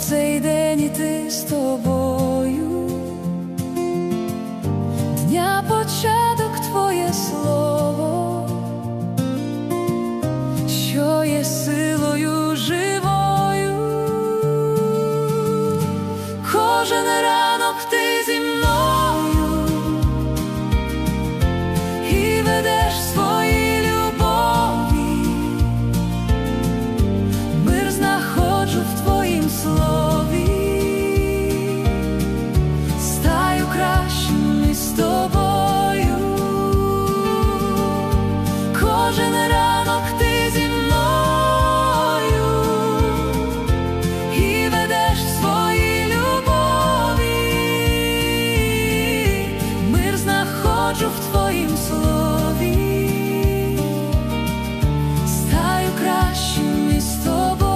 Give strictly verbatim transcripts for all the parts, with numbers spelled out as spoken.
цей день іти з тобою, дня початок твоє слово, що є силою живою. Кожен ранок ти зі мною і ведеш свої любові, мир знаходжу в твоїм слові, стаю кращим із тобою. Кожен ранок ти зі мною і ведеш свої любові, мир знаходжу в твоїм слові, стаю кращим із тобою.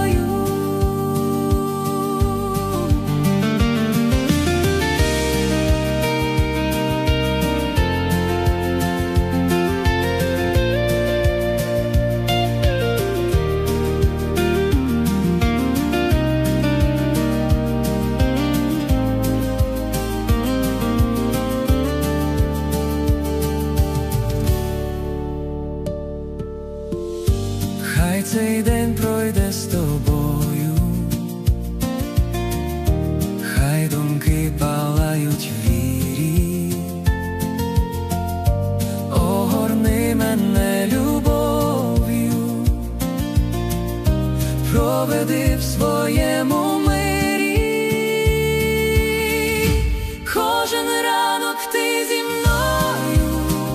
Хай цей день пройде з тобою, хай думки палають в вірі, огорни мене любов'ю, проведи в своєму мирі. Кожен ранок ти зі мною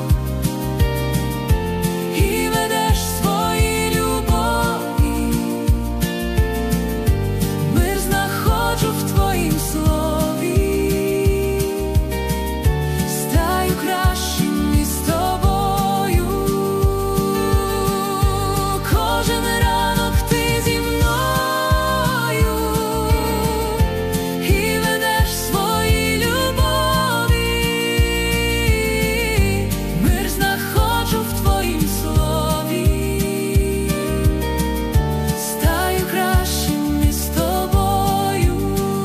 і ведеш свої любові, мир знаходжу в твоїм слові, стаю кращим із тобою. Кожен ранок ти зі мною і ведеш свої любові, мир знаходжу в твоїм слові, стаю кращим із тобою.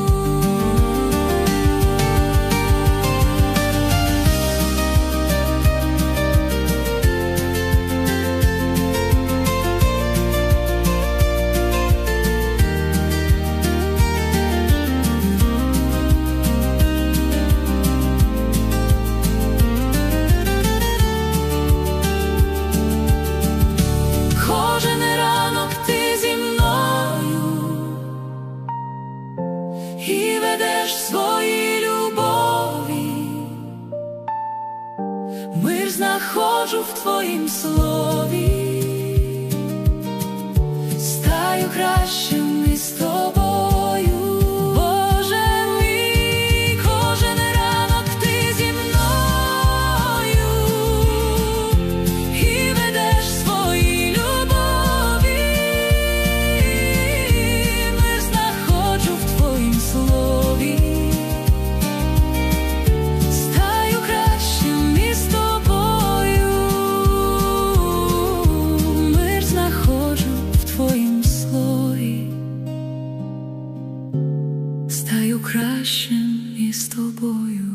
Кожен ранок ти зі мною і ведеш свої любові, мир знаходжу в твоїм слові, стаю кращим із тобою. Боже мій, кожен ранок ти зі мною і ведеш свої любові, мир знаходжу в твоїм слові, стаю кращим із тобою. Мир знаходжу в твоїм слові, стаю кращим із тобою.